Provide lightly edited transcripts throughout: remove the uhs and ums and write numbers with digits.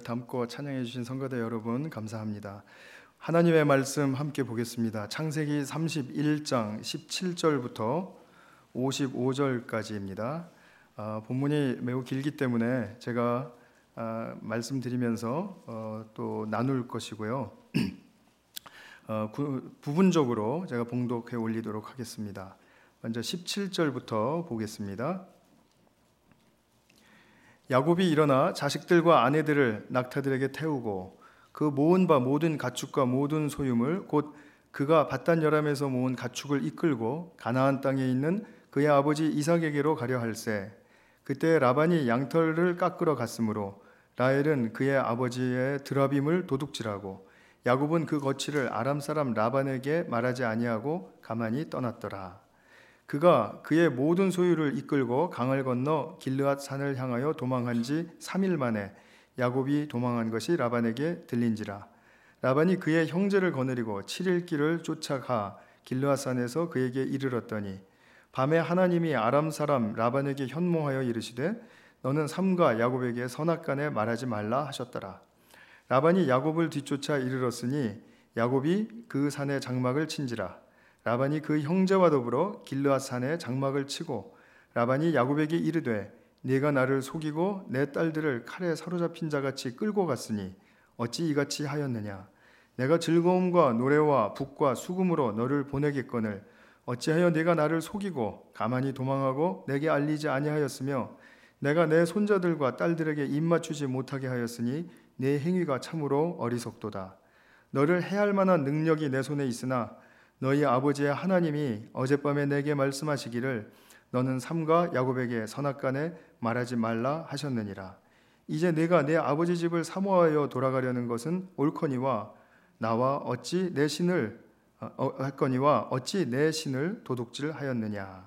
담고 찬양해 주신 성도들 여러분 감사합니다. 하나님의 말씀 함께 보겠습니다. 창세기 31장 17절부터 55절까지입니다. 본문이 매우 길기 때문에 제가 말씀드리면서 또 나눌 것이고요. 부분적으로 제가 봉독해 올리도록 하겠습니다. 먼저 17절부터 보겠습니다. 야곱이 일어나 자식들과 아내들을 낙타들에게 태우고 그 모은 바 모든 가축과 모든 소유물 곧 그가 밧단 여람에서 모은 가축을 이끌고 가나안 땅에 있는 그의 아버지 이삭에게로 가려 할세. 그때 라반이 양털을 깎으러 갔으므로 라헬은 그의 아버지의 드라빔을 도둑질하고 야곱은 그 거취를 아람 사람 라반에게 말하지 아니하고 가만히 떠났더라. 그가 그의 모든 소유를 이끌고 강을 건너 길르앗 산을 향하여 도망한 지 3일 만에 야곱이 도망한 것이 라반에게 들린지라. 라반이 그의 형제를 거느리고 7일 길을 쫓아가 길르앗 산에서 그에게 이르렀더니 밤에 하나님이 아람 사람 라반에게 현몽하여 이르시되 너는 삼가 야곱에게 선악간에 말하지 말라 하셨더라. 라반이 야곱을 뒤쫓아 이르렀으니 야곱이 그 산에 장막을 친지라. 라반이 그 형제와 더불어 길르앗 산에 장막을 치고 라반이 야곱에게 이르되 네가 나를 속이고 내 딸들을 칼에 사로잡힌 자같이 끌고 갔으니 어찌 이같이 하였느냐. 내가 즐거움과 노래와 북과 수금으로 너를 보내겠거늘 어찌하여 네가 나를 속이고 가만히 도망하고 내게 알리지 아니하였으며 내가 내 손자들과 딸들에게 입맞추지 못하게 하였으니 네 행위가 참으로 어리석도다. 너를 해할 만한 능력이 내 손에 있으나 너희 아버지의 하나님이 어젯밤에 내게 말씀하시기를 너는 삼가 야곱에게 선악간에 말하지 말라 하셨느니라. 이제 내가 내 아버지 집을 사모하여 돌아가려는 것은 옳거니와 나와 어찌 내 신을 할거니와 어찌 내 신을 도둑질하였느냐.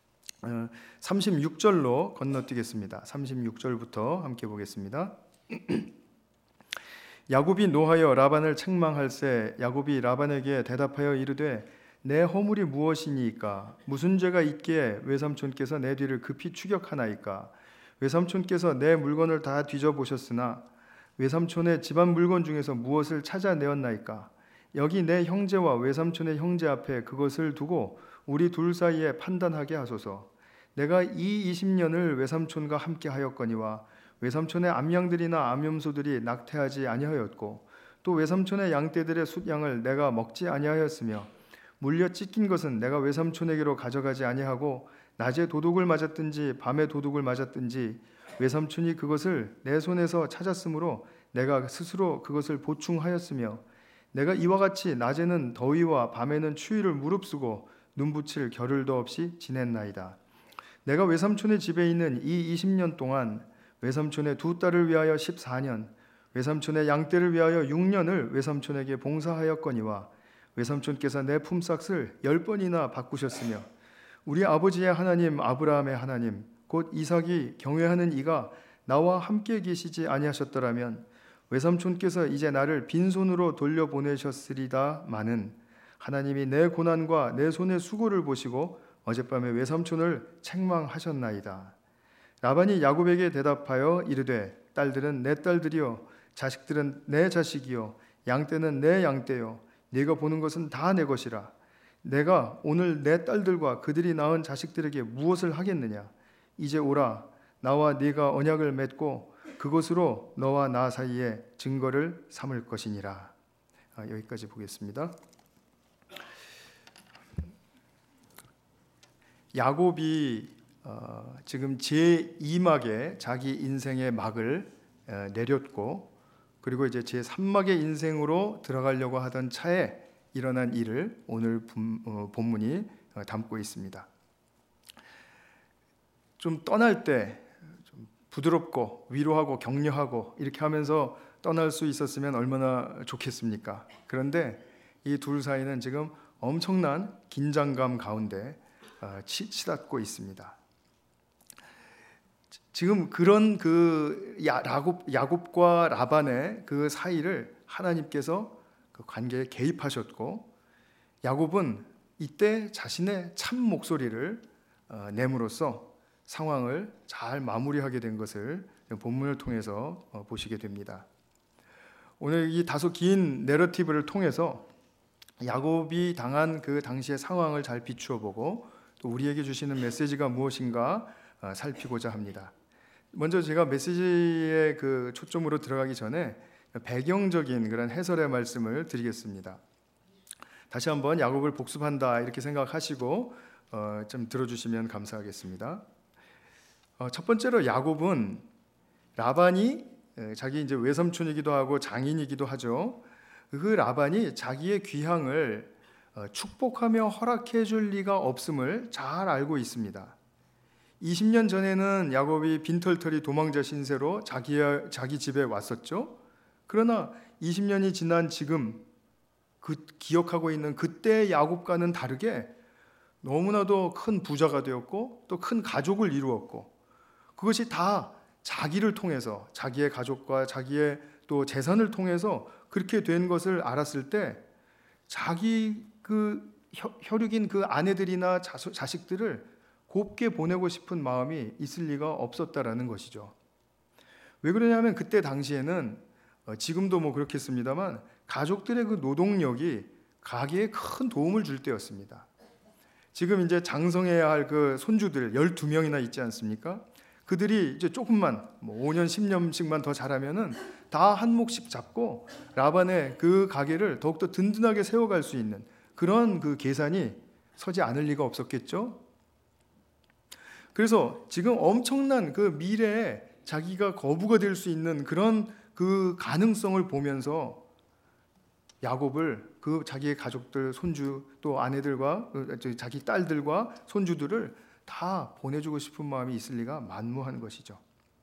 36절로 건너뛰겠습니다. 36절부터 함께 보겠습니다. 야곱이 노하여 라반을 책망할세. 야곱이 라반에게 대답하여 이르되 내 허물이 무엇이니까? 무슨 죄가 있기에 외삼촌께서 내 뒤를 급히 추격하나이까? 외삼촌께서 내 물건을 다 뒤져보셨으나 외삼촌의 집안 물건 중에서 무엇을 찾아내었나이까? 여기 내 형제와 외삼촌의 형제 앞에 그것을 두고 우리 둘 사이에 판단하게 하소서. 내가 이 20년을 외삼촌과 함께 하였거니와 외삼촌의 암양들이나 암염소들이 낙태하지 아니하였고 또 외삼촌의 양떼들의 숫양을 내가 먹지 아니하였으며 물려 찢긴 것은 내가 외삼촌에게로 가져가지 아니하고 낮에 도둑을 맞았든지 밤에 도둑을 맞았든지 외삼촌이 그것을 내 손에서 찾았으므로 내가 스스로 그것을 보충하였으며 내가 이와 같이 낮에는 더위와 밤에는 추위를 무릅쓰고 눈붙일 겨를도 없이 지냈나이다. 내가 외삼촌의 집에 있는 이 20년 동안 외삼촌의 두 딸을 위하여 14년, 외삼촌의 양떼를 위하여 6년을 외삼촌에게 봉사하였거니와 외삼촌께서 내 품삯을 10번이나 바꾸셨으며 우리 아버지의 하나님 아브라함의 하나님 곧 이삭이 경외하는 이가 나와 함께 계시지 아니하셨더라면 외삼촌께서 이제 나를 빈손으로 돌려보내셨으리다마는 하나님이 내 고난과 내 손의 수고를 보시고 어젯밤에 외삼촌을 책망하셨나이다. 라반이 야곱에게 대답하여 이르되 딸들은 내 딸들이요 자식들은 내 자식이요 양떼는 내 양떼요 네가 보는 것은 다 내 것이라. 내가 오늘 내 딸들과 그들이 낳은 자식들에게 무엇을 하겠느냐. 이제 오라 나와 네가 언약을 맺고 그것으로 너와 나 사이에 증거를 삼을 것이니라. 여기까지 보겠습니다. 야곱이 지금 제2막에 자기 인생의 막을 내렸고 그리고 이제 제3막의 인생으로 들어가려고 하던 차에 일어난 일을 오늘 본문이 담고 있습니다. 좀 떠날 때 좀 부드럽고 위로하고 격려하고 이렇게 하면서 떠날 수 있었으면 얼마나 좋겠습니까? 그런데 이 둘 사이는 지금 엄청난 긴장감 가운데 치닫고 있습니다. 지금 그런 야곱과 라반의 그 사이를 하나님께서 그 관계에 개입하셨고 야곱은 이때 자신의 참 목소리를 내므로써 상황을 잘 마무리하게 된 것을 본문을 통해서 보시게 됩니다. 오늘 이 다소 긴 내러티브를 통해서 야곱이 당한 그 당시의 상황을 잘 비추어 보고 또 우리에게 주시는 메시지가 무엇인가 살피고자 합니다. 먼저 제가 메시지의 그 초점으로 들어가기 전에 배경적인 그런 해설의 말씀을 드리겠습니다. 다시 한번 야곱을 복습한다 이렇게 생각하시고 좀 들어주시면 감사하겠습니다. 첫 번째로 야곱은 라반이 자기 이제 외삼촌이기도 하고 장인이기도 하죠. 그 라반이 자기의 귀향을 축복하며 허락해 줄 리가 없음을 잘 알고 있습니다. 20년 전에는 야곱이 빈털터리 도망자 신세로 자기 집에 왔었죠. 그러나 20년이 지난 지금 기억하고 있는 그때의 야곱과는 다르게 너무나도 큰 부자가 되었고 또 큰 가족을 이루었고 그것이 다 자기를 통해서 자기의 가족과 자기의 또 재산을 통해서 그렇게 된 것을 알았을 때 자기 그 혈육인 그 아내들이나 자식들을 곱게 보내고 싶은 마음이 있을 리가 없었다라는 것이죠. 왜 그러냐면 그때 당시에는 지금도 뭐 그렇겠습니다만 가족들의 그 노동력이 가게에 큰 도움을 줄 때였습니다. 지금 이제 장성해야 할 그 손주들 12명이나 있지 않습니까? 그들이 이제 조금만 5년 10년씩만 더 자라면은 다 한 몫씩 잡고 라반의 그 가게를 더욱더 든든하게 세워갈 수 있는 그런 그 계산이 서지 않을 리가 없었겠죠. 그래서 지금 엄청난 그 미래에 자기가 거부가 될 수 있는 그런 그 가능성을 보면서 야곱을 그 자기의 가족들, 손주 또 아내들과 자기 딸들과 손주들을 다 보내주고 싶은 마음이 있을 리가 만무한 것이죠.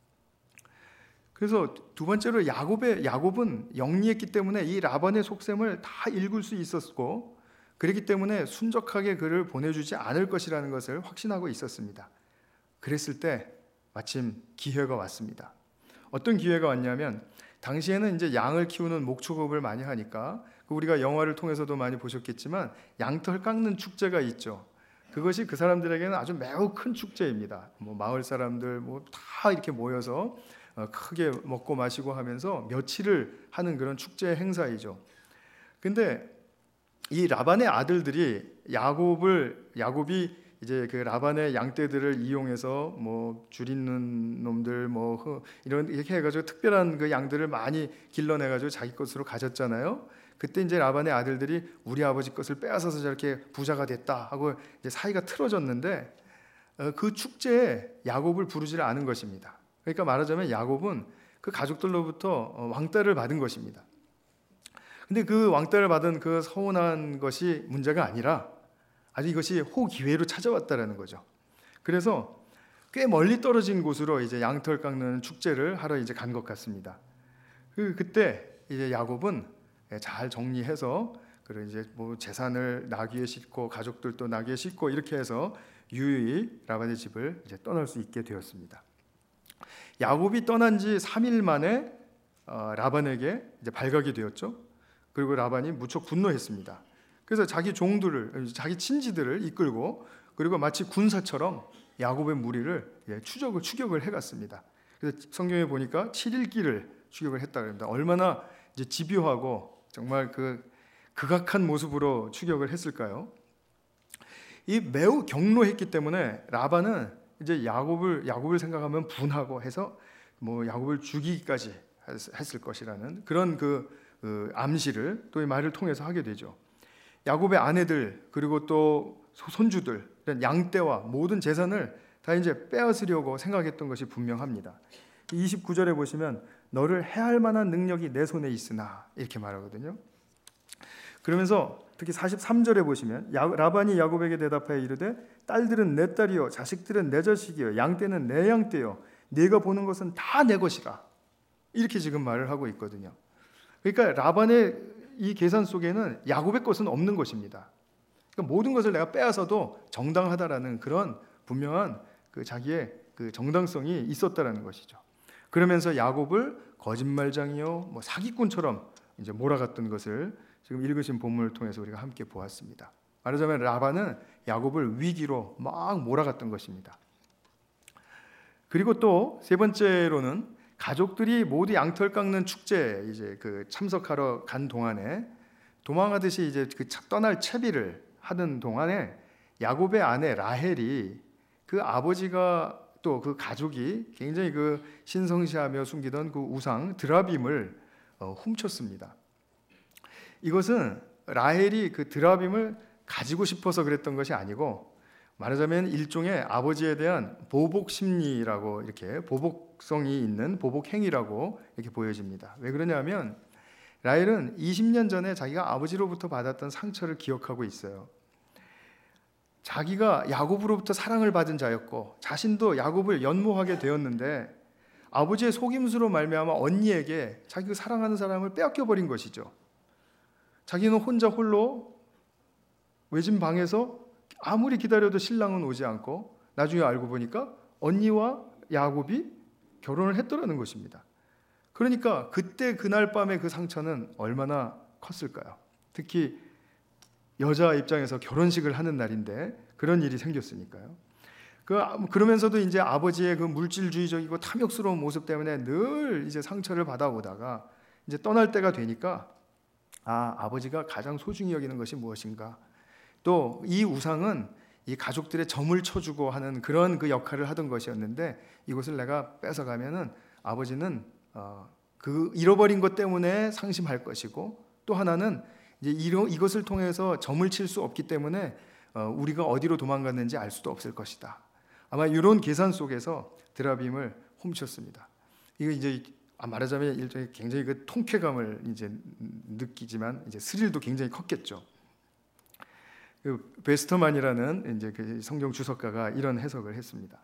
그래서 두 번째로 야곱은 영리했기 때문에 이 라반의 속셈을 다 읽을 수 있었고 그렇기 때문에 순적하게 그를 보내주지 않을 것이라는 것을 확신하고 있었습니다. 그랬을 때 마침 기회가 왔습니다. 어떤 기회가 왔냐면 당시에는 이제 양을 키우는 목축업을 많이 하니까 우리가 영화를 통해서도 많이 보셨겠지만 양털 깎는 축제가 있죠. 그것이 그 사람들에게는 아주 매우 큰 축제입니다. 마을 사람들 다 이렇게 모여서 크게 먹고 마시고 하면서 며칠을 하는 그런 축제 행사이죠. 근데 이 라반의 아들들이 야곱이 이제 그 라반의 양떼들을 이용해서 줄 있는 놈들 이런 이렇게 해가지고 특별한 그 양들을 많이 길러내가지고 자기 것으로 가졌잖아요. 그때 이제 라반의 아들들이 우리 아버지 것을 빼앗아서 저렇게 부자가 됐다 하고 이제 사이가 틀어졌는데 그 축제에 야곱을 부르지 않은 것입니다. 그러니까 말하자면 야곱은 그 가족들로부터 왕따를 받은 것입니다. 근데 그 왕따를 받은 그 서운한 것이 문제가 아니라 아주 이것이 호기회로 찾아왔다라는 거죠. 그래서 꽤 멀리 떨어진 곳으로 이제 양털 깎는 축제를 하러 이제 간 것 같습니다. 그때 이제 야곱은 잘 정리해서 그리고 이제 재산을 나귀에 싣고 가족들도 나귀에 싣고 이렇게 해서 유유히 라반의 집을 이제 떠날 수 있게 되었습니다. 야곱이 떠난 지 3일 만에 라반에게 이제 발각이 되었죠. 그리고 라반이 무척 분노했습니다. 그래서 자기 종들을, 자기 친지들을 이끌고 그리고 마치 군사처럼 야곱의 무리를 추격을 해갔습니다. 그래서 성경에 보니까 7일길을 추격을 했다고 합니다. 얼마나 이제 집요하고 정말 그 극악한 모습으로 추격을 했을까요? 이 매우 경로했기 때문에 라반은 이제 야곱을 생각하면 분하고 해서 야곱을 죽이기까지 했을 것이라는 그런 그 암시를 또 이 말을 통해서 하게 되죠. 야곱의 아내들 그리고 또 손주들 양떼와 모든 재산을 다 이제 빼앗으려고 생각했던 것이 분명합니다. 29절에 보시면 너를 해할 만한 능력이 내 손에 있으나 이렇게 말하거든요. 그러면서 특히 43절에 보시면 라반이 야곱에게 대답하여 이르되 딸들은 내 딸이요 자식들은 내 자식이요 양떼는 내 양떼요 네가 보는 것은 다 내 것이라 이렇게 지금 말을 하고 있거든요. 그러니까 라반의 이 계산 속에는 야곱의 것은 없는 것입니다. 그러니까 모든 것을 내가 빼앗아도 정당하다라는 그런 분명한 그 자기의 그 정당성이 있었다라는 것이죠. 그러면서 야곱을 거짓말장이요 사기꾼처럼 이제 몰아갔던 것을 지금 읽으신 본문을 통해서 우리가 함께 보았습니다. 말하자면 라반은 야곱을 위기로 막 몰아갔던 것입니다. 그리고 또 세 번째로는 가족들이 모두 양털 깎는 축제에 이제 그 참석하러 간 동안에 도망하듯이 이제 그 떠날 채비를 하던 동안에 야곱의 아내 라헬이 그 아버지가 또 그 가족이 굉장히 그 신성시하며 숨기던 그 우상 드라빔을 훔쳤습니다. 이것은 라헬이 그 드라빔을 가지고 싶어서 그랬던 것이 아니고 말하자면 일종의 아버지에 대한 보복 심리라고, 이렇게 보복성이 있는 보복 행위라고 이렇게 보여집니다. 왜 그러냐면 라헬은 20년 전에 자기가 아버지로부터 받았던 상처를 기억하고 있어요. 자기가 야곱으로부터 사랑을 받은 자였고 자신도 야곱을 연모하게 되었는데 아버지의 속임수로 말미암아 언니에게 자기가 사랑하는 사람을 빼앗겨 버린 것이죠. 자기는 혼자 홀로 외진 방에서 아무리 기다려도 신랑은 오지 않고 나중에 알고 보니까 언니와 야곱이 결혼을 했더라는 것입니다. 그러니까 그때 그날 밤의 그 상처는 얼마나 컸을까요? 특히 여자 입장에서 결혼식을 하는 날인데 그런 일이 생겼으니까요. 그러면서도 이제 아버지의 그 물질주의적이고 탐욕스러운 모습 때문에 늘 이제 상처를 받아오다가 이제 떠날 때가 되니까 아버지가 가장 소중히 여기는 것이 무엇인가? 또 이 우상은 이 가족들의 점을 쳐주고 하는 그런 그 역할을 하던 것이었는데 이것을 내가 뺏어가면은 아버지는 그 잃어버린 것 때문에 상심할 것이고 또 하나는 이제 이것을 통해서 점을 칠 수 없기 때문에 우리가 어디로 도망갔는지 알 수도 없을 것이다. 아마 이런 계산 속에서 드라빔을 훔쳤습니다. 이거 이제 말하자면 일종의 굉장히 그 통쾌감을 이제 느끼지만 이제 스릴도 굉장히 컸겠죠. 그 베스터만이라는 이제 그 성경 주석가가 이런 해석을 했습니다.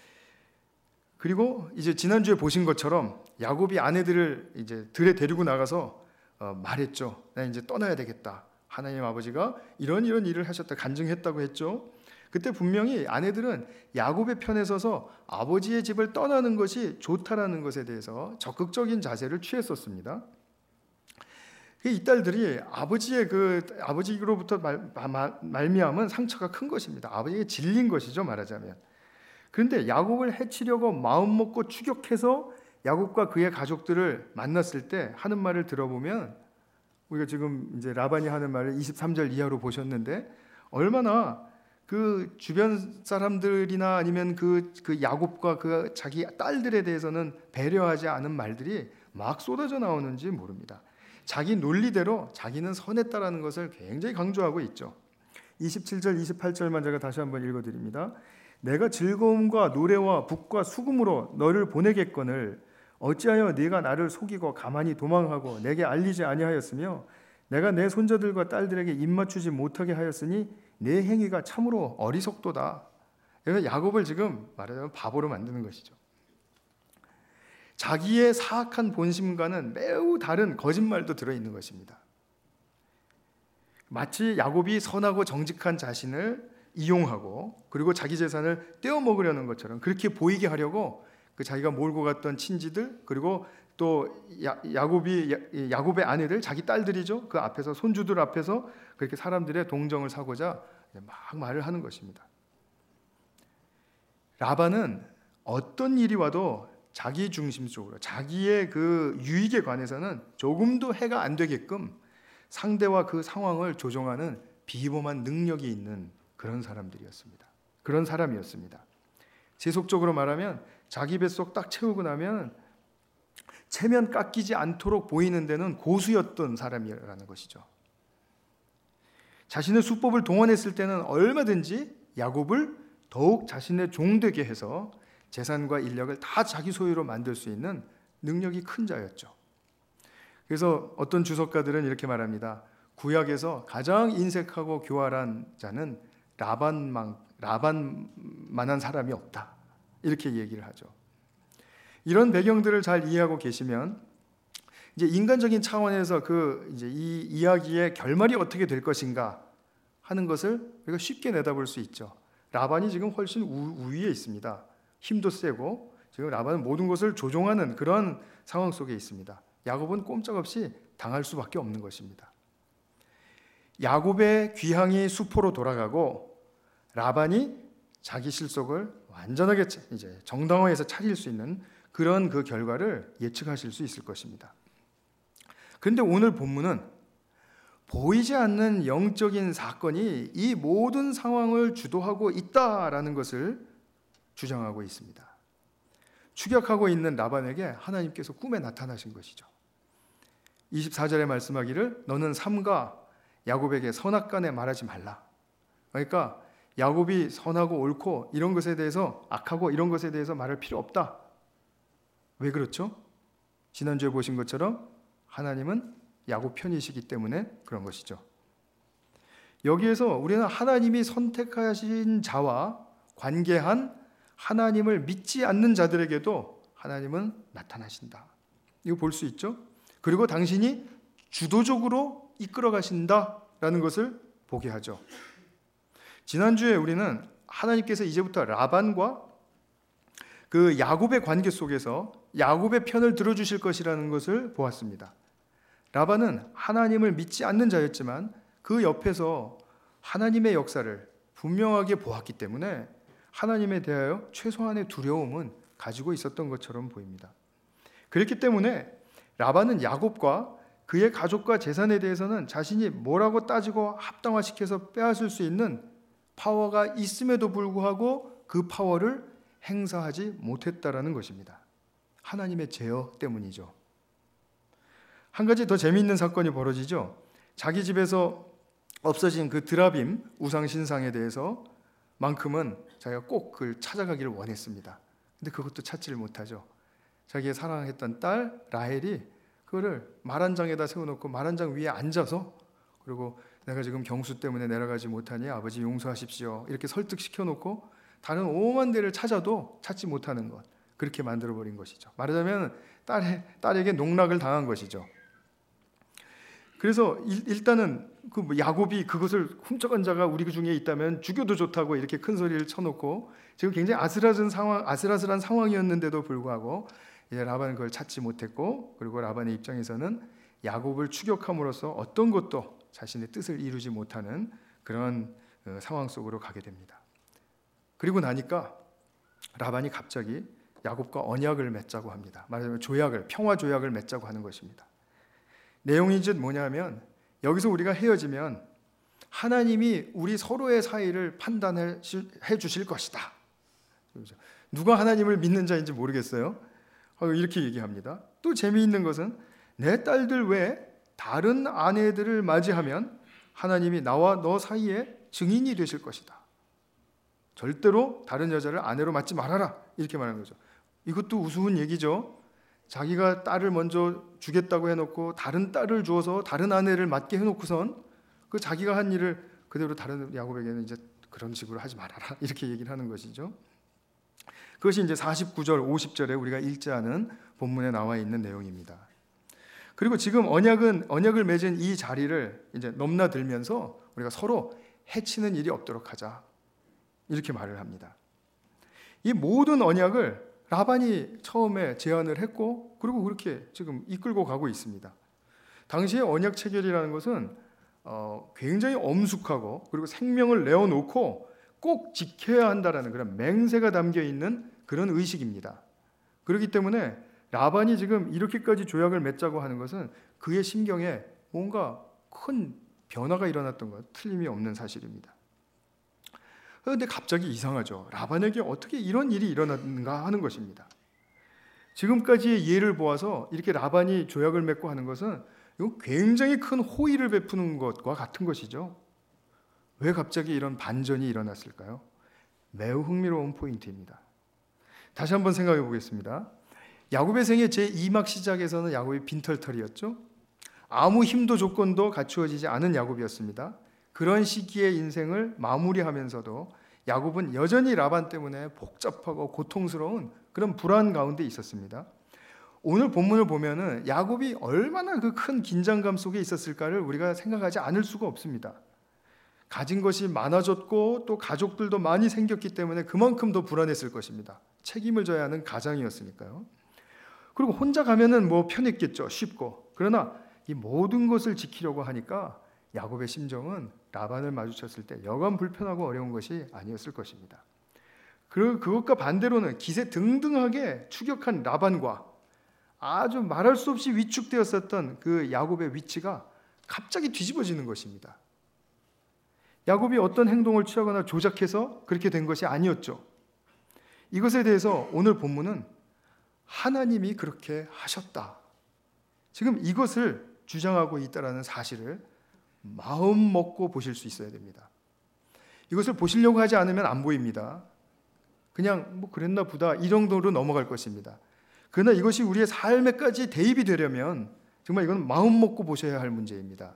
그리고 이제 지난주에 보신 것처럼 야곱이 아내들을 이제 들에 데리고 나가서 말했죠. 나 이제 떠나야 되겠다. 하나님 아버지가 이런 일을 하셨다 간증했다고 했죠. 그때 분명히 아내들은 야곱의 편에 서서 아버지의 집을 떠나는 것이 좋다라는 것에 대해서 적극적인 자세를 취했었습니다. 이 딸들이 아버지로부터 말미암은 상처가 큰 것입니다. 아버지에게 질린 것이죠, 말하자면. 그런데 야곱을 해치려고 마음 먹고 추격해서 야곱과 그의 가족들을 만났을 때 하는 말을 들어보면 우리가 지금 이제 라반이 하는 말을 23절 이하로 보셨는데 얼마나 그 주변 사람들이나 아니면 그 야곱과 그 자기 딸들에 대해서는 배려하지 않은 말들이 막 쏟아져 나오는지 모릅니다. 자기 논리대로 자기는 선했다라는 것을 굉장히 강조하고 있죠. 27절, 28절만 제가 다시 한번 읽어드립니다. 내가 즐거움과 노래와 북과 수금으로 너를 보내겠거늘 어찌하여 네가 나를 속이고 가만히 도망하고 내게 알리지 아니하였으며 내가 내 손자들과 딸들에게 입맞추지 못하게 하였으니 내 행위가 참으로 어리석도다. 그래서 야곱을 지금 말하자면 바보로 만드는 것이죠. 자기의 사악한 본심과는 매우 다른 거짓말도 들어있는 것입니다. 마치 야곱이 선하고 정직한 자신을 이용하고 그리고 자기 재산을 떼어먹으려는 것처럼 그렇게 보이게 하려고 그 자기가 몰고 갔던 친지들 그리고 또 야곱의 아내들 자기 딸들이죠. 그 앞에서 손주들 앞에서 그렇게 사람들의 동정을 사고자 막 말을 하는 것입니다. 라반은 어떤 일이 와도 자기 중심적으로 자기의 그 유익에 관해서는 조금도 해가 안 되게끔 상대와 그 상황을 조종하는 비범한 능력이 있는 그런 사람들이었습니다. 그런 사람이었습니다. 세속적으로 말하면 자기 뱃속 딱 채우고 나면 체면 깎이지 않도록 보이는 데는 고수였던 사람이라는 것이죠. 자신의 수법을 동원했을 때는 얼마든지 야곱을 더욱 자신의 종되게 해서 재산과 인력을 다 자기 소유로 만들 수 있는 능력이 큰 자였죠. 그래서 어떤 주석가들은 이렇게 말합니다. 구약에서 가장 인색하고 교활한 자는 라반만한 사람이 없다. 이렇게 얘기를 하죠. 이런 배경들을 잘 이해하고 계시면 이제 인간적인 차원에서 이제 이 이야기의 결말이 어떻게 될 것인가 하는 것을 우리가 쉽게 내다볼 수 있죠. 라반이 지금 훨씬 우위에 있습니다. 힘도 세고 지금 라반은 모든 것을 조종하는 그런 상황 속에 있습니다. 야곱은 꼼짝없이 당할 수밖에 없는 것입니다. 야곱의 귀향이 수포로 돌아가고 라반이 자기 실속을 완전하게 이제 정당화해서 차릴 수 있는 그런 그 결과를 예측하실 수 있을 것입니다. 그런데 오늘 본문은 보이지 않는 영적인 사건이 이 모든 상황을 주도하고 있다라는 것을 주장하고 있습니다. 추격하고 있는 라반에게 하나님께서 꿈에 나타나신 것이죠. 24절에 말씀하기를 너는 삼가 야곱에게 선악간에 말하지 말라. 그러니까 야곱이 선하고 옳고 이런 것에 대해서 악하고 이런 것에 대해서 말할 필요 없다. 왜 그렇죠? 지난주에 보신 것처럼 하나님은 야곱 편이시기 때문에 그런 것이죠. 여기에서 우리는 하나님이 선택하신 자와 관계한 하나님을 믿지 않는 자들에게도 하나님은 나타나신다. 이거 볼 수 있죠? 그리고 당신이 주도적으로 이끌어 가신다라는 것을 보게 하죠. 지난주에 우리는 하나님께서 이제부터 라반과 그 야곱의 관계 속에서 야곱의 편을 들어주실 것이라는 것을 보았습니다. 라반은 하나님을 믿지 않는 자였지만 그 옆에서 하나님의 역사를 분명하게 보았기 때문에 하나님에 대하여 최소한의 두려움은 가지고 있었던 것처럼 보입니다. 그렇기 때문에 라반은 야곱과 그의 가족과 재산에 대해서는 자신이 뭐라고 따지고 합당화시켜서 빼앗을 수 있는 파워가 있음에도 불구하고 그 파워를 행사하지 못했다라는 것입니다. 하나님의 제어 때문이죠. 한 가지 더 재미있는 사건이 벌어지죠. 자기 집에서 없어진 그 드라빔 우상신상에 대해서 만큼은 자기가 꼭 그걸 찾아가기를 원했습니다. 근데 그것도 찾지를 못하죠. 자기의 사랑했던 딸 라헬이 그거를 말 한 장에다 세워놓고 말 한 장 위에 앉아서 그리고 내가 지금 경수 때문에 내려가지 못하니 아버지 용서하십시오 이렇게 설득시켜놓고 다른 오만 데를 찾아도 찾지 못하는 것, 그렇게 만들어버린 것이죠. 말하자면 딸에게 농락을 당한 것이죠. 그래서 일단은 그 야곱이 그것을 훔쳐간 자가 우리 중에 있다면 죽여도 좋다고 이렇게 큰 소리를 쳐놓고 지금 굉장히 아슬아슬한 상황이었는데도 불구하고 이제 라반은 그걸 찾지 못했고, 그리고 라반의 입장에서는 야곱을 추격함으로써 어떤 것도 자신의 뜻을 이루지 못하는 그런 상황 속으로 가게 됩니다. 그리고 나니까 라반이 갑자기 야곱과 언약을 맺자고 합니다. 말하자면 평화 조약을 맺자고 하는 것입니다. 내용이 즉 뭐냐면 여기서 우리가 헤어지면 하나님이 우리 서로의 사이를 판단해 주실 것이다. 누가 하나님을 믿는 자인지 모르겠어요. 이렇게 얘기합니다. 또 재미있는 것은 내 딸들 외에 다른 아내들을 맞이하면 하나님이 나와 너 사이에 증인이 되실 것이다. 절대로 다른 여자를 아내로 맞지 말아라. 이렇게 말하는 거죠. 이것도 우스운 얘기죠. 자기가 딸을 먼저 주겠다고 해놓고 다른 딸을 주어서 다른 아내를 맞게 해놓고선 그 자기가 한 일을 그대로 다른 야곱에게는 이제 그런 식으로 하지 말아라 이렇게 얘기를 하는 것이죠. 그것이 이제 49절, 50절에 우리가 일제하는 본문에 나와 있는 내용입니다. 그리고 지금 언약을 맺은 이 자리를 이제 넘나들면서 우리가 서로 해치는 일이 없도록 하자 이렇게 말을 합니다. 이 모든 언약을 라반이 처음에 제안을 했고 그리고 그렇게 지금 이끌고 가고 있습니다. 당시의 언약 체결이라는 것은 굉장히 엄숙하고 그리고 생명을 내어놓고 꼭 지켜야 한다라는 그런 맹세가 담겨 있는 그런 의식입니다. 그렇기 때문에 라반이 지금 이렇게까지 조약을 맺자고 하는 것은 그의 심경에 뭔가 큰 변화가 일어났던 것, 틀림이 없는 사실입니다. 그런데 갑자기 이상하죠. 라반에게 어떻게 이런 일이 일어났는가 하는 것입니다. 지금까지의 예를 보아서 이렇게 라반이 조약을 맺고 하는 것은 굉장히 큰 호의를 베푸는 것과 같은 것이죠. 왜 갑자기 이런 반전이 일어났을까요? 매우 흥미로운 포인트입니다. 다시 한번 생각해 보겠습니다. 야곱의 생애 제2막 시작에서는 야곱이 빈털털이었죠. 아무 힘도 조건도 갖추어지지 않은 야곱이었습니다. 그런 시기의 인생을 마무리하면서도 야곱은 여전히 라반 때문에 복잡하고 고통스러운 그런 불안 가운데 있었습니다. 오늘 본문을 보면은 야곱이 얼마나 그 큰 긴장감 속에 있었을까를 우리가 생각하지 않을 수가 없습니다. 가진 것이 많아졌고 또 가족들도 많이 생겼기 때문에 그만큼 더 불안했을 것입니다. 책임을 져야 하는 가장이었으니까요. 그리고 혼자 가면은 뭐 편했겠죠. 쉽고. 그러나 이 모든 것을 지키려고 하니까 야곱의 심정은 라반을 마주쳤을 때 여간 불편하고 어려운 것이 아니었을 것입니다. 그것과 반대로는 기세등등하게 추격한 라반과 아주 말할 수 없이 위축되었었던 그 야곱의 위치가 갑자기 뒤집어지는 것입니다. 야곱이 어떤 행동을 취하거나 조작해서 그렇게 된 것이 아니었죠. 이것에 대해서 오늘 본문은 하나님이 그렇게 하셨다, 지금 이것을 주장하고 있다는 사실을 마음 먹고 보실 수 있어야 됩니다. 이것을 보시려고 하지 않으면 안 보입니다. 그냥 뭐 그랬나 보다 이 정도로 넘어갈 것입니다. 그러나 이것이 우리의 삶에까지 대입이 되려면 정말 이건 마음 먹고 보셔야 할 문제입니다.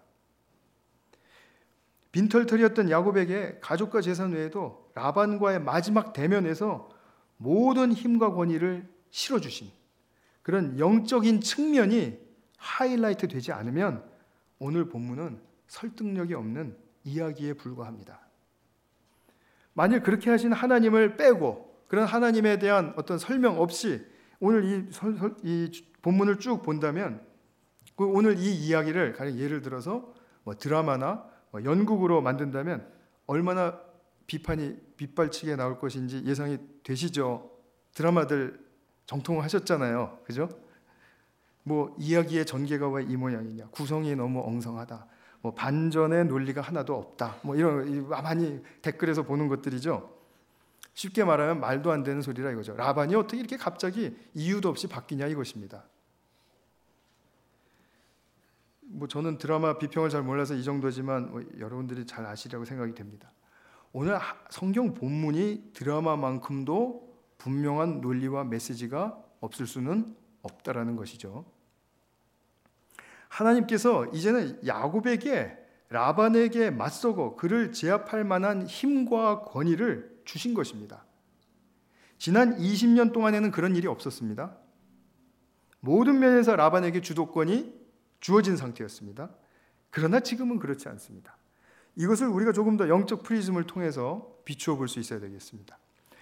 빈털털이었던 야곱에게 가족과 재산 외에도 라반과의 마지막 대면에서 모든 힘과 권위를 실어주신 그런 영적인 측면이 하이라이트 되지 않으면 오늘 본문은 설득력이 없는 이야기에 불과합니다. 만일 그렇게 하신 하나님을 빼고 그런 하나님에 대한 어떤 설명 없이 오늘 이 본문을 쭉 본다면 오늘 이 이야기를 가령 예를 들어서 뭐 드라마나 연극으로 만든다면 얼마나 비판이 빗발치게 나올 것인지 예상이 되시죠? 드라마들 정통하셨잖아요, 그죠? 뭐 이야기의 전개가 왜 이 모양이냐, 구성이 너무 엉성하다, 뭐 반전의 논리가 하나도 없다, 뭐 이런 많이 댓글에서 보는 것들이죠. 쉽게 말하면 말도 안 되는 소리라 이거죠. 라반이 어떻게 이렇게 갑자기 이유도 없이 바뀌냐 이것입니다. 뭐 저는 드라마 비평을 잘 몰라서 이 정도지만 여러분들이 잘 아시리라고 생각이 됩니다. 오늘 성경 본문이 드라마만큼도 분명한 논리와 메시지가 없을 수는 없다라는 것이죠. 하나님께서 이제는 야곱에게 라반에게 맞서고 그를 제압할 만한 힘과 권위를 주신 것입니다. 지난 20년 동안에는 그런 일이 없었습니다. 모든 면에서 라반에게 주도권이 주어진 상태였습니다. 그러나 지금은 그렇지 않습니다. 이것을 우리가 조금 더 영적 프리즘을 통해서 비추어 볼 수 있어야 되겠습니다.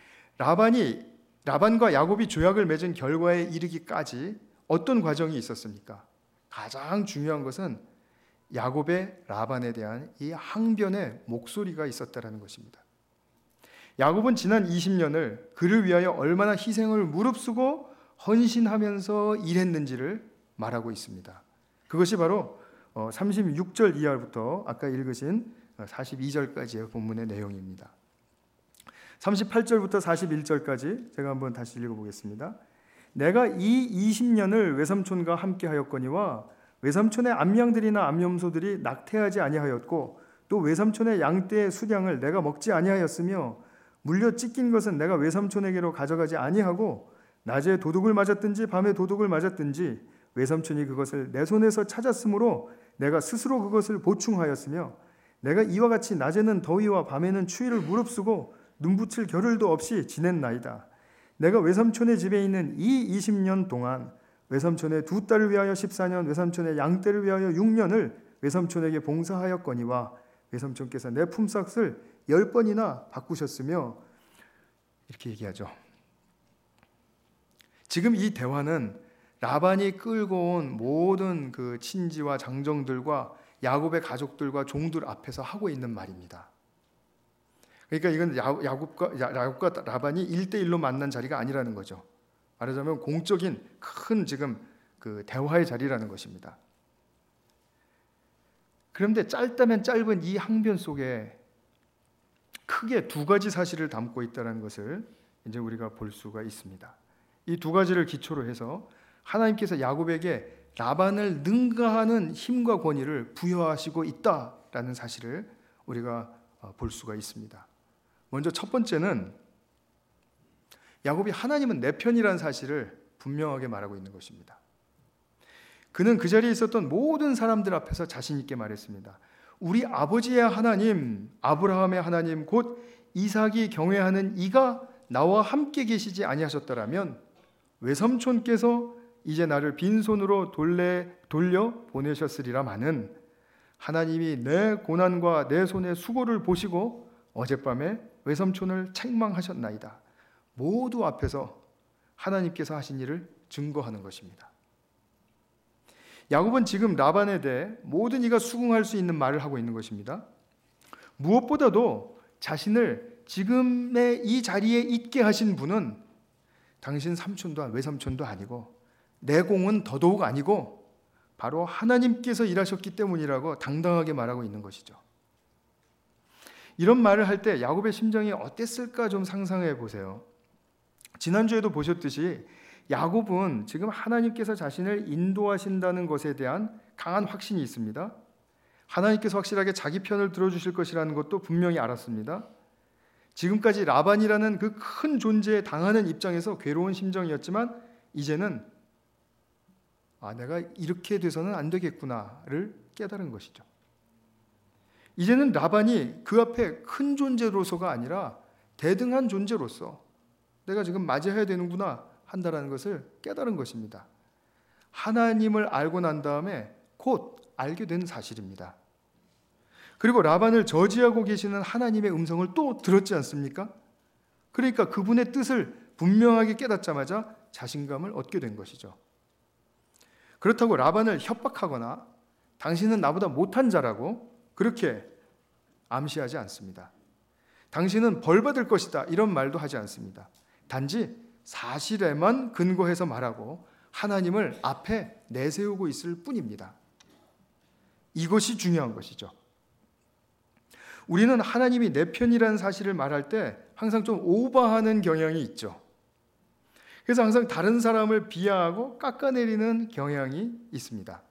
라반과 야곱이 조약을 맺은 결과에 이르기까지 어떤 과정이 있었습니까? 가장 중요한 것은 야곱의 라반에 대한 이 항변의 목소리가 있었다는 것입니다. 야곱은 지난 20년을 그를 위하여 얼마나 희생을 무릅쓰고 헌신하면서 일했는지를 말하고 있습니다. 그것이 바로 36절 이하부터 아까 읽으신 42절까지의 본문의 내용입니다. 38절부터 41절까지 제가 한번 다시 읽어보겠습니다. 내가 이 20년을 외삼촌과 함께 하였거니와 외삼촌의 암양들이나 암염소들이 낙태하지 아니하였고 또 외삼촌의 양떼의 수량을 내가 먹지 아니하였으며 물려 찢긴 것은 내가 외삼촌에게로 가져가지 아니하고 낮에 도둑을 맞았든지 밤에 도둑을 맞았든지 외삼촌이 그것을 내 손에서 찾았으므로 내가 스스로 그것을 보충하였으며 내가 이와 같이 낮에는 더위와 밤에는 추위를 무릅쓰고 눈붙일 겨를도 없이 지냈나이다. 내가 외삼촌의 집에 있는 이 20년 동안 외삼촌의 두 딸을 위하여 14년, 외삼촌의 양떼를 위하여 6년을 외삼촌에게 봉사하였거니와 외삼촌께서 내 품삯을 10번이나 바꾸셨으며 이렇게 얘기하죠. 지금 이 대화는 라반이 끌고 온 모든 그 친지와 장정들과 야곱의 가족들과 종들 앞에서 하고 있는 말입니다. 그러니까 이건 야곱과 라반이 1대1로 만난 자리가 아니라는 거죠. 말하자면 공적인 큰 지금 그 대화의 자리라는 것입니다. 그런데 짧다면 짧은 이 항변 속에 크게 두 가지 사실을 담고 있다는 것을 이제 우리가 볼 수가 있습니다. 이 두 가지를 기초로 해서 하나님께서 야곱에게 라반을 능가하는 힘과 권위를 부여하시고 있다라는 사실을 우리가 볼 수가 있습니다. 먼저 첫 번째는 야곱이 하나님은 내 편이라는 사실을 분명하게 말하고 있는 것입니다. 그는 그 자리에 있었던 모든 사람들 앞에서 자신 있게 말했습니다. 우리 아버지의 하나님, 아브라함의 하나님, 곧 이삭이 경외하는 이가 나와 함께 계시지 아니하셨더라면 외삼촌께서 이제 나를 빈손으로 돌려 보내셨으리라마는 하나님이 내 고난과 내 손의 수고를 보시고 어젯밤에 외삼촌을 책망하셨나이다. 모두 앞에서 하나님께서 하신 일을 증거하는 것입니다. 야곱은 지금 라반에 대해 모든 이가 수긍할 수 있는 말을 하고 있는 것입니다. 무엇보다도 자신을 지금의 이 자리에 있게 하신 분은 당신 삼촌도 외삼촌도 아니고 내공은 더더욱 아니고 바로 하나님께서 일하셨기 때문이라고 당당하게 말하고 있는 것이죠. 이런 말을 할 때 야곱의 심정이 어땠을까 좀 상상해 보세요. 지난주에도 보셨듯이 야곱은 지금 하나님께서 자신을 인도하신다는 것에 대한 강한 확신이 있습니다. 하나님께서 확실하게 자기 편을 들어주실 것이라는 것도 분명히 알았습니다. 지금까지 라반이라는 그 큰 존재에 당하는 입장에서 괴로운 심정이었지만 이제는 내가 이렇게 돼서는 안 되겠구나를 깨달은 것이죠. 이제는 라반이 그 앞에 큰 존재로서가 아니라 대등한 존재로서 내가 지금 맞이해야 되는구나 한다라는 것을 깨달은 것입니다. 하나님을 알고 난 다음에 곧 알게 된 사실입니다. 그리고 라반을 저지하고 계시는 하나님의 음성을 또 들었지 않습니까? 그러니까 그분의 뜻을 분명하게 깨닫자마자 자신감을 얻게 된 것이죠. 그렇다고 라반을 협박하거나 당신은 나보다 못한 자라고 그렇게 암시하지 않습니다. 당신은 벌 받을 것이다 이런 말도 하지 않습니다. 단지 사실에만 근거해서 말하고 하나님을 앞에 내세우고 있을 뿐입니다. 이것이 중요한 것이죠. 우리는 하나님이 내 편이라는 사실을 말할 때 항상 좀 오버하는 경향이 있죠. 그래서 항상 다른 사람을 비하하고 깎아내리는 경향이 있습니다.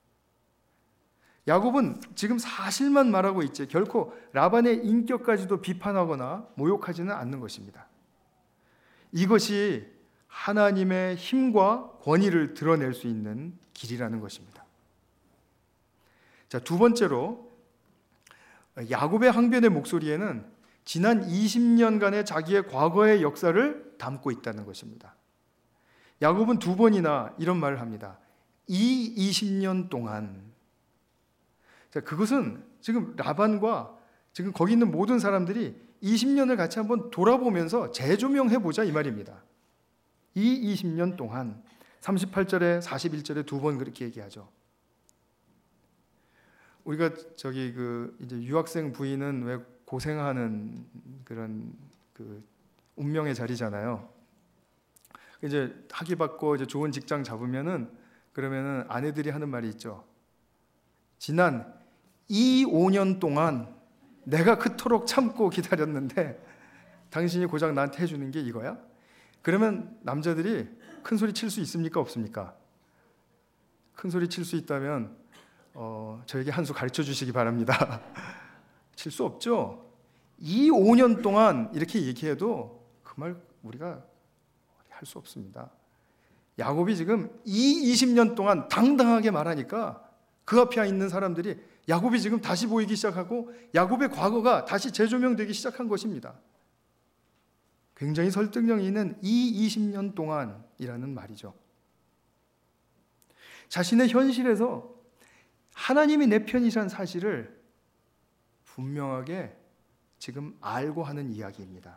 야곱은 지금 사실만 말하고 있지 결코 라반의 인격까지도 비판하거나 모욕하지는 않는 것입니다. 이것이 하나님의 힘과 권위를 드러낼 수 있는 길이라는 것입니다. 자, 두 번째로 야곱의 항변의 목소리에는 지난 20년간의 자기의 과거의 역사를 담고 있다는 것입니다. 야곱은 두 번이나 이런 말을 합니다. 이 20년 동안. 자, 그것은 지금 라반과 지금 거기 있는 모든 사람들이 20년을 같이 한번 돌아보면서 재조명해보자 이 말입니다. 이 20년 동안 38절에 41절에 두 번 그렇게 얘기하죠. 우리가 이제 유학생 부인은 왜 고생하는 그런 운명의 자리잖아요. 이제 학위 받고 이제 좋은 직장 그러면은 아내들이 하는 말이 있죠. 지난 이 5년 동안 내가 그토록 참고 기다렸는데 당신이 고작 나한테 해주는 게 이거야? 그러면 남자들이 큰 소리 칠 수 있습니까? 없습니까? 큰 소리 칠 수 있다면 저에게 한 수 가르쳐 주시기 바랍니다. 칠 수 없죠? 이 5년 동안 이렇게 얘기해도 그 말 우리가 할 수 없습니다. 야곱이 지금 이 20년 동안 당당하게 말하니까 그 앞에 있는 사람들이 야곱이 지금 다시 보이기 시작하고 야곱의 과거가 다시 재조명되기 시작한 것입니다. 굉장히 설득력이 있는 이 20년 동안이라는 말이죠. 자신의 현실에서 하나님이 내 편이라는 사실을 분명하게 지금 알고 하는 이야기입니다.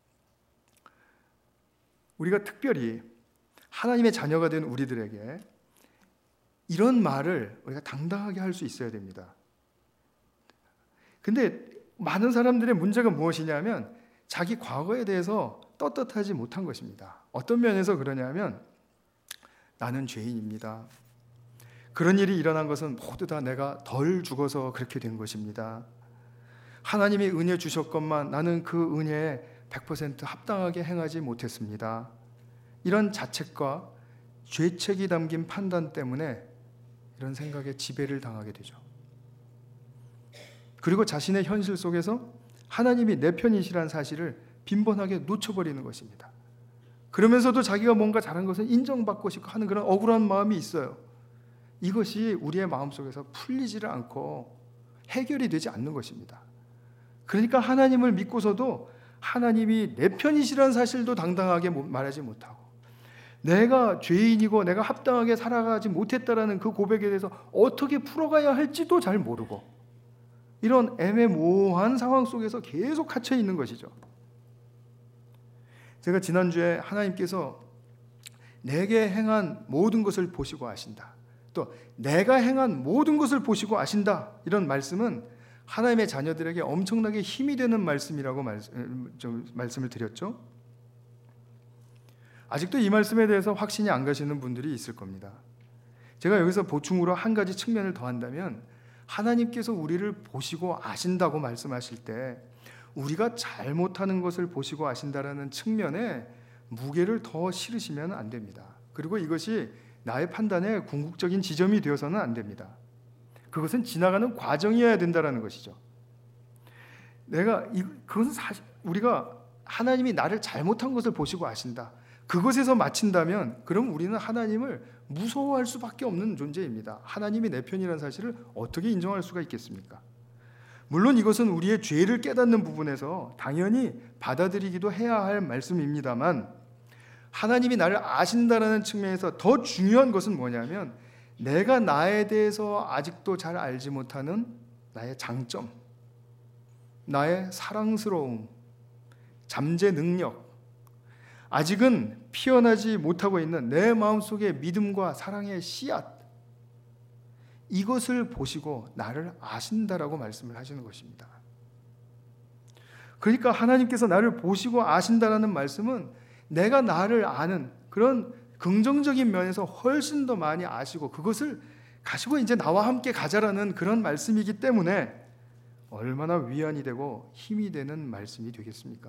우리가 특별히 하나님의 자녀가 된 우리들에게 이런 말을 우리가 당당하게 할 수 있어야 됩니다. 근데 많은 사람들의 문제가 무엇이냐면 자기 과거에 대해서 떳떳하지 못한 것입니다. 어떤 면에서 그러냐면 나는 죄인입니다. 그런 일이 일어난 것은 모두 다 내가 덜 죽어서 그렇게 된 것입니다. 하나님이 은혜 주셨건만 나는 그 은혜에 100% 합당하게 행하지 못했습니다. 이런 자책과 죄책이 담긴 판단 때문에 이런 생각에 지배를 당하게 되죠. 그리고 자신의 현실 속에서 하나님이 내 편이시라는 사실을 빈번하게 놓쳐버리는 것입니다. 그러면서도 자기가 뭔가 잘한 것을 인정받고 싶고 하는 그런 억울한 마음이 있어요. 이것이 우리의 마음속에서 풀리지를 않고 해결이 되지 않는 것입니다. 그러니까 하나님을 믿고서도 하나님이 내 편이시라는 사실도 당당하게 말하지 못하고 내가 죄인이고 내가 합당하게 살아가지 못했다라는 그 고백에 대해서 어떻게 풀어가야 할지도 잘 모르고 이런 애매모호한 상황 속에서 계속 갇혀 있는 것이죠. 제가 지난주에 하나님께서 내게 행한 모든 것을 보시고 아신다. 또 내가 행한 모든 것을 보시고 아신다. 이런 말씀은 하나님의 자녀들에게 엄청나게 힘이 되는 말씀이라고 말씀을 드렸죠. 아직도 이 말씀에 대해서 확신이 안 가시는 분들이 있을 겁니다. 제가 여기서 보충으로 한 가지 측면을 더한다면, 하나님께서 우리를 보시고 아신다고 말씀하실 때 우리가 잘못하는 것을 보시고 아신다라는 측면에 무게를 더 실으시면 안 됩니다. 그리고 이것이 나의 판단에 궁극적인 지점이 되어서는 안 됩니다. 그것은 지나가는 과정이어야 된다는 것이죠. 그것은 사실 우리가 하나님이 나를 잘못한 것을 보시고 아신다, 그것에서 마친다면 그럼 우리는 하나님을 무서워할 수밖에 없는 존재입니다. 하나님이 내 편이라는 사실을 어떻게 인정할 수가 있겠습니까? 물론 이것은 우리의 죄를 깨닫는 부분에서 당연히 받아들이기도 해야 할 말씀입니다만, 하나님이 나를 아신다는 측면에서 더 중요한 것은 뭐냐면, 내가 나에 대해서 아직도 잘 알지 못하는 나의 장점, 나의 사랑스러움, 잠재 능력, 아직은 피어나지 못하고 있는 내 마음속의 믿음과 사랑의 씨앗, 이것을 보시고 나를 아신다라고 말씀을 하시는 것입니다. 그러니까 하나님께서 나를 보시고 아신다라는 말씀은 내가 나를 아는 그런 긍정적인 면에서 훨씬 더 많이 아시고 그것을 가지고 이제 나와 함께 가자라는 그런 말씀이기 때문에 얼마나 위안이 되고 힘이 되는 말씀이 되겠습니까?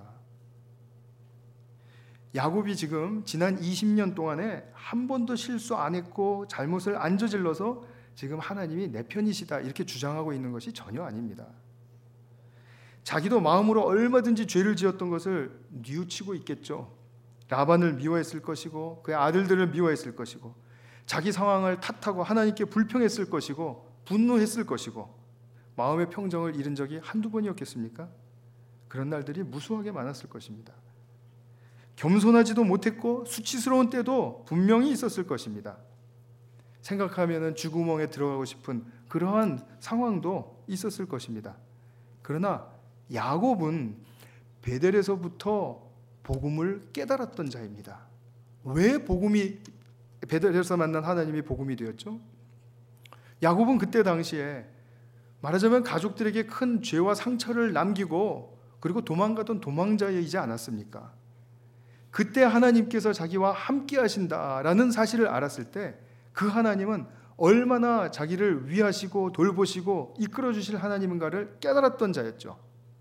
야곱이 지금 지난 20년 동안에 한 번도 실수 안 했고 잘못을 안 저질러서 지금 하나님이 내 편이시다 이렇게 주장하고 있는 것이 전혀 아닙니다. 자기도 마음으로 얼마든지 죄를 지었던 것을 뉘우치고 있겠죠. 라반을 미워했을 것이고 그의 아들들을 미워했을 것이고 자기 상황을 탓하고 하나님께 불평했을 것이고 분노했을 것이고 마음의 평정을 잃은 적이 한두 번이었겠습니까? 그런 날들이 무수하게 많았을 것입니다. 겸손하지도 못했고 수치스러운 때도 분명히 있었을 것입니다. 생각하면 쥐구멍에 들어가고 싶은 그러한 상황도 있었을 것입니다. 그러나 야곱은 베델에서부터 복음을 깨달았던 자입니다. 왜 베델에서 만난 하나님이 복음이 되었죠? 야곱은 그때 당시에 말하자면 가족들에게 큰 죄와 상처를 남기고 그리고 도망가던 도망자이지 않았습니까? 그때 하나님께서 자기와 함께 하신다라는 사실을 알았을 때 그 하나님은 얼마나 자기를 위하시고 돌보시고 이끌어 주실 하나님인가를 깨달았던 자였죠.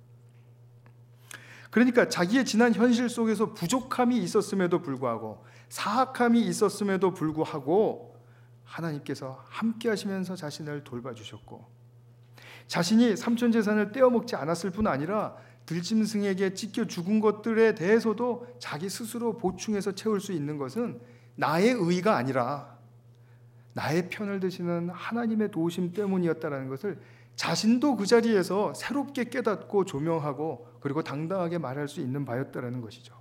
그러니까 자기의 지난 현실 속에서 부족함이 있었음에도 불구하고 사악함이 있었음에도 불구하고 하나님께서 함께 하시면서 자신을 돌봐주셨고 자신이 삼촌 재산을 떼어먹지 않았을 뿐 아니라 들짐승에게 찢겨 죽은 것들에 대해서도 자기 스스로 보충해서 채울 수 있는 것은 나의 의가 아니라 나의 편을 드시는 하나님의 도우심 때문이었다는 것을 자신도 그 자리에서 새롭게 깨닫고 조명하고 그리고 당당하게 말할 수 있는 바였다는 것이죠.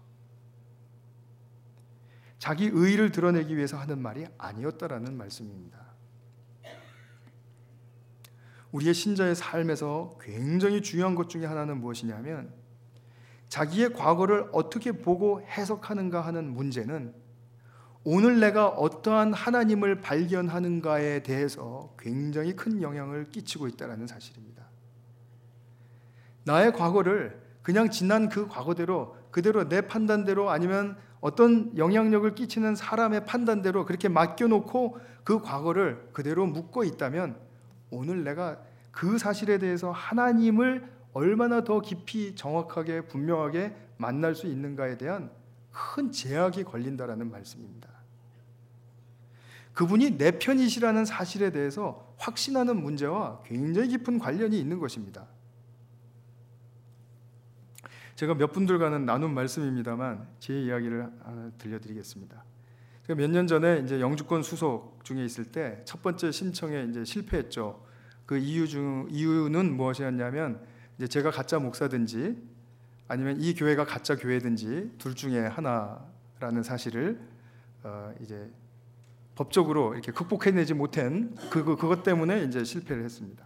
자기 의의를 드러내기 위해서 하는 말이 아니었다라는 말씀입니다. 우리의 신자의 삶에서 굉장히 중요한 것 중에 하나는 무엇이냐면 자기의 과거를 어떻게 보고 해석하는가 하는 문제는 오늘 내가 어떠한 하나님을 발견하는가에 대해서 굉장히 큰 영향을 끼치고 있다는 사실입니다. 나의 과거를 그냥 지난 그 과거대로 그대로 내 판단대로 아니면 어떤 영향력을 끼치는 사람의 판단대로 그렇게 맡겨놓고 그 과거를 그대로 묻고 있다면 오늘 내가 그 사실에 대해서 하나님을 얼마나 더 깊이 정확하게 분명하게 만날 수 있는가에 대한 큰 제약이 걸린다라는 말씀입니다. 그분이 내 편이시라는 사실에 대해서 확신하는 문제와 굉장히 깊은 관련이 있는 것입니다. 제가 몇 분들과는 나눈 말씀입니다만 제 이야기를 하나 들려드리겠습니다. 제가 몇 년 전에 이제 영주권 수속 중에 있을 때 첫 번째 신청에 이제 실패했죠. 그 이유는 무엇이었냐면 이제 제가 가짜 목사든지 아니면 이 교회가 가짜 교회든지 둘 중에 하나라는 사실을 이제 법적으로 이렇게 극복해내지 못한 그것 때문에 이제 실패를 했습니다.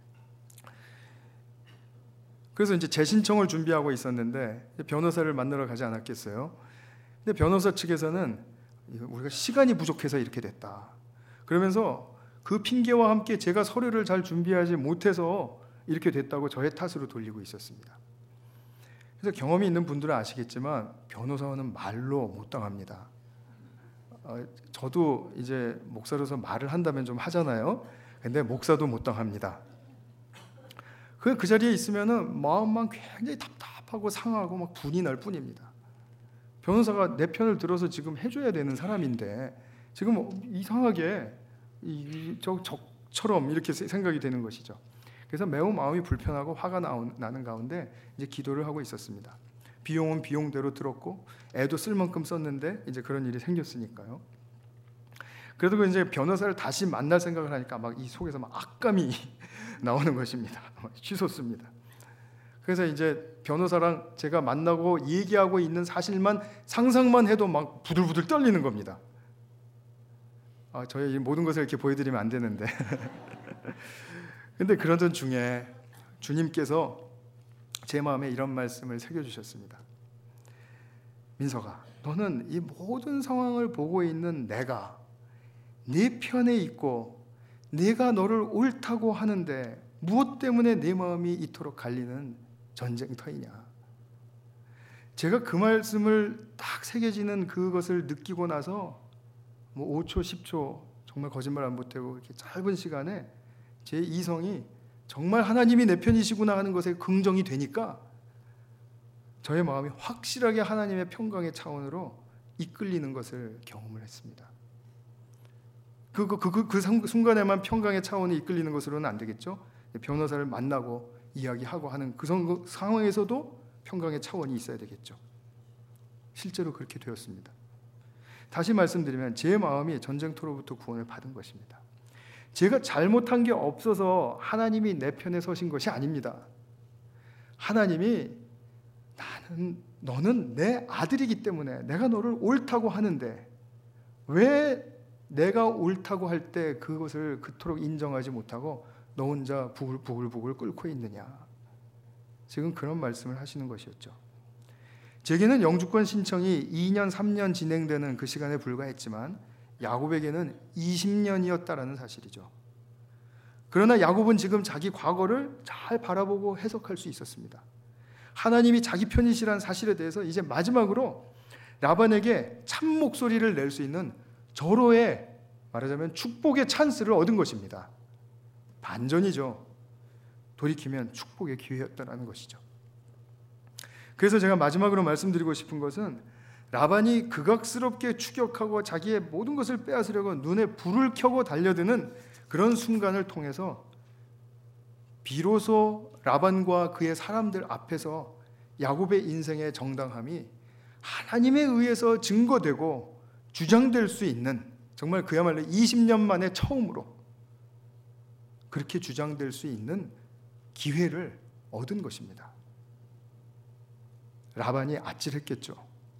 그래서 이제 재신청을 준비하고 있었는데 변호사를 만나러 가지 않았겠어요. 근데 변호사 측에서는 우리가 시간이 부족해서 이렇게 됐다. 그러면서 그 핑계와 함께 제가 서류를 잘 준비하지 못해서 이렇게 됐다고 저의 탓으로 돌리고 있었습니다. 그래서 경험이 있는 분들은 아시겠지만 변호사는 말로 못 당합니다. 저도 이제 목사로서 말을 한다면 좀 하잖아요. 근데 목사도 못 당합니다. 그 자리에 있으면은 마음만 굉장히 답답하고 상하고 막 분이 날 뿐입니다. 변호사가 내 편을 들어서 지금 해줘야 되는 사람인데 지금 이상하게 적처럼 이렇게 생각이 되는 것이죠. 그래서 매우 마음이 불편하고 화가 나는 가운데 이제 기도를 하고 있었습니다. 비용은 비용대로 들었고 애도 쓸 만큼 썼는데 이제 그런 일이 생겼으니까요. 그래도 이제 변호사를 다시 만날 생각을 하니까 막 이 속에서 막 악감이 나오는 것입니다. 치솟습니다. 그래서 이제 변호사랑 제가 만나고 얘기하고 있는 사실만 상상만 해도 막 부들부들 떨리는 겁니다. 저의 이 모든 것을 이렇게 보여드리면 안 되는데. 근데 그러던 중에 주님께서 제 마음에 이런 말씀을 새겨주셨습니다. 민석아, 너는 이 모든 상황을 보고 있는 내가 네 편에 있고 내가 너를 옳다고 하는데 무엇 때문에 내 마음이 이토록 갈리는 전쟁터이냐. 제가 그 말씀을 딱 새겨지는 그것을 느끼고 나서 5초, 10초 정말 거짓말 안 보태고 이렇게 짧은 시간에 제 이성이 정말 하나님이 내 편이시구나 하는 것에 긍정이 되니까 저의 마음이 확실하게 하나님의 평강의 차원으로 이끌리는 것을 경험을 했습니다. 그 순간에만 평강의 차원이 이끌리는 것으로는 안 되겠죠. 변호사를 만나고 이야기하고 하는 그 상황에서도 평강의 차원이 있어야 되겠죠. 실제로 그렇게 되었습니다. 다시 말씀드리면 제 마음이 전쟁터로부터 구원을 받은 것입니다. 제가 잘못한 게 없어서 하나님이 내 편에 서신 것이 아닙니다. 하나님이 너는 내 아들이기 때문에 내가 너를 옳다고 하는데 왜 내가 옳다고 할 때 그것을 그토록 인정하지 못하고 너 혼자 부글부글 끓고 있느냐. 지금 그런 말씀을 하시는 것이었죠. 제게는 영주권 신청이 2년 3년 진행되는 그 시간에 불과했지만 야곱에게는 20년이었다라는 사실이죠. 그러나 야곱은 지금 자기 과거를 잘 바라보고 해석할 수 있었습니다. 하나님이 자기 편이시라는 사실에 대해서 이제 마지막으로 라반에게 참 목소리를 낼 수 있는 절호의 말하자면 축복의 찬스를 얻은 것입니다. 반전이죠. 돌이키면 축복의 기회였다는 것이죠. 그래서 제가 마지막으로 말씀드리고 싶은 것은 라반이 극악스럽게 추격하고 자기의 모든 것을 빼앗으려고 눈에 불을 켜고 달려드는 그런 순간을 통해서 비로소 라반과 그의 사람들 앞에서 야곱의 인생의 정당함이 하나님에 의해서 증거되고 주장될 수 있는 정말 그야말로 20년 만에 처음으로 그렇게 주장될 수 있는 기회를 얻은 것입니다. 라반이 아찔했겠죠.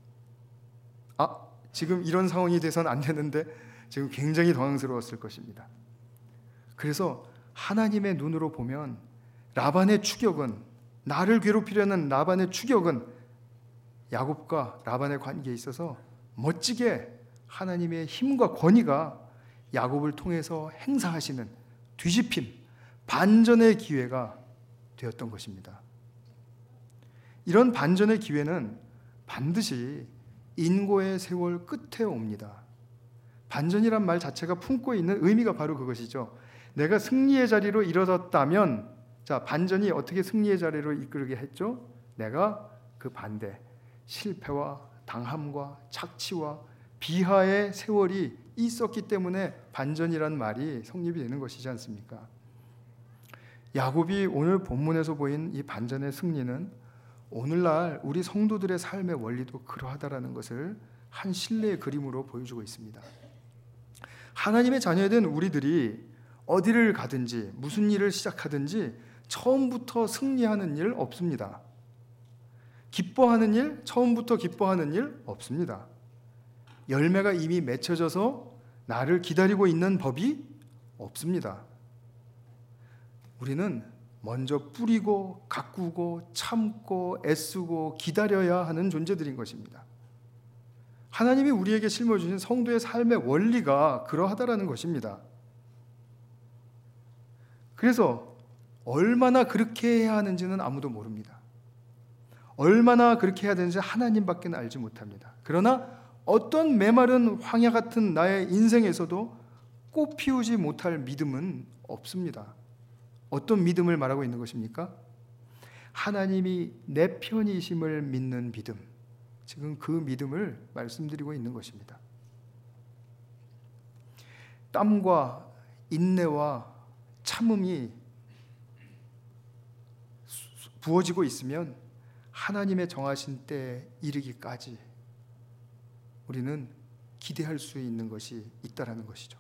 지금 이런 상황이 돼서는 안 되는데 지금 굉장히 당황스러웠을 것입니다. 그래서 하나님의 눈으로 보면 라반의 추격은 나를 괴롭히려는 라반의 추격은 야곱과 라반의 관계에 있어서 멋지게 하나님의 힘과 권위가 야곱을 통해서 행사하시는 뒤집힘, 반전의 기회가 되었던 것입니다. 이런 반전의 기회는 반드시 인고의 세월 끝에 옵니다. 반전이란 말 자체가 품고 있는 의미가 바로 그것이죠. 내가 승리의 자리로 일어섰다면, 자, 반전이 어떻게 승리의 자리로 이끌게 했죠? 내가 그 반대, 실패와 당함과 착취와 비하의 세월이 있었기 때문에 반전이란 말이 성립이 되는 것이지 않습니까? 야곱이 오늘 본문에서 보인 이 반전의 승리는 오늘날 우리 성도들의 삶의 원리도 그러하다라는 것을 한 신뢰의 그림으로 보여주고 있습니다. 하나님의 자녀된 우리들이 어디를 가든지 무슨 일을 시작하든지 처음부터 승리하는 일 없습니다. 기뻐하는 일, 처음부터 기뻐하는 일 없습니다. 열매가 이미 맺혀져서 나를 기다리고 있는 법이 없습니다. 우리는 먼저 뿌리고 가꾸고 참고 애쓰고 기다려야 하는 존재들인 것입니다. 하나님이 우리에게 심어주신 성도의 삶의 원리가 그러하다라는 것입니다. 그래서 얼마나 그렇게 해야 하는지는 아무도 모릅니다. 얼마나 그렇게 해야 되는지 하나님밖에 알지 못합니다. 그러나 어떤 메마른 황야 같은 나의 인생에서도 꽃 피우지 못할 믿음은 없습니다. 어떤 믿음을 말하고 있는 것입니까? 하나님이 내 편이심을 믿는 믿음. 지금 그 믿음을 말씀드리고 있는 것입니다. 땀과 인내와 참음이 부어지고 있으면 하나님의 정하신 때에 이르기까지 우리는 기대할 수 있는 것이 있다라는 것이죠.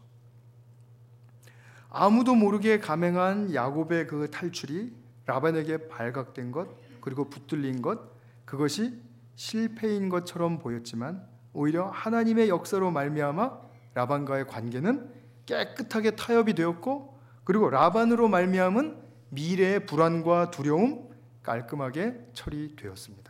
아무도 모르게 감행한 야곱의 그 탈출이 라반에게 발각된 것, 그리고 붙들린 것, 그것이 실패인 것처럼 보였지만 오히려 하나님의 역사로 말미암아 라반과의 관계는 깨끗하게 타협이 되었고, 그리고 라반으로 말미암은 미래의 불안과 두려움 깔끔하게 처리되었습니다.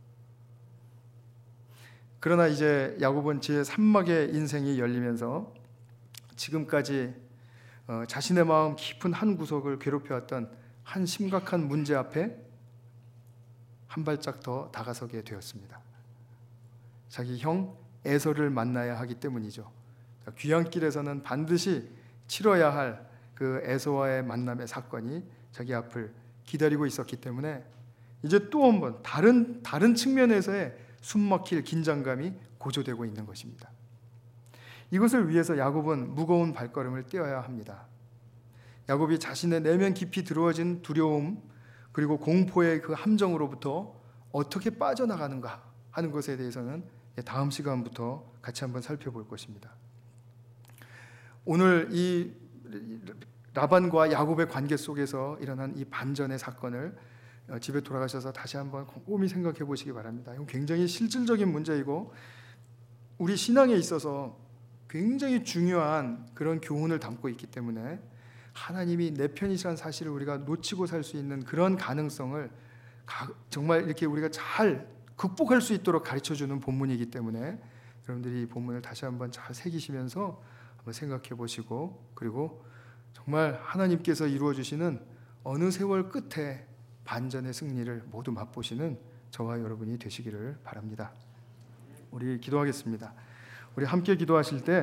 그러나 이제 야곱은 제3막의 인생이 열리면서 지금까지 자신의 마음 깊은 한 구석을 괴롭혀왔던 한 심각한 문제 앞에 한 발짝 더 다가서게 되었습니다. 자기 형 에서를 만나야 하기 때문이죠. 귀향길에서는 반드시 치러야 할 그 에서와의 만남의 사건이 자기 앞을 기다리고 있었기 때문에 이제 또 한 번 다른 측면에서의 숨막힐 긴장감이 고조되고 있는 것입니다. 이것을 위해서 야곱은 무거운 발걸음을 떼어야 합니다. 야곱이 자신의 내면 깊이 들어와진 두려움 그리고 공포의 그 함정으로부터 어떻게 빠져나가는가 하는 것에 대해서는 다음 시간부터 같이 한번 살펴볼 것입니다. 오늘 이 라반과 야곱의 관계 속에서 일어난 이 반전의 사건을 집에 돌아가셔서 다시 한번 곰곰이 생각해 보시기 바랍니다. 이건 굉장히 실질적인 문제이고 우리 신앙에 있어서 굉장히 중요한 그런 교훈을 담고 있기 때문에 하나님이 내 편이시라는 사실을 우리가 놓치고 살 수 있는 그런 가능성을 정말 이렇게 우리가 잘 극복할 수 있도록 가르쳐주는 본문이기 때문에 여러분들이 이 본문을 다시 한번 잘 새기시면서 한번 생각해 보시고, 그리고 정말 하나님께서 이루어 주시는 어느 세월 끝에 반전의 승리를 모두 맛보시는 저와 여러분이 되시기를 바랍니다. 우리 기도하겠습니다. 우리 함께 기도하실 때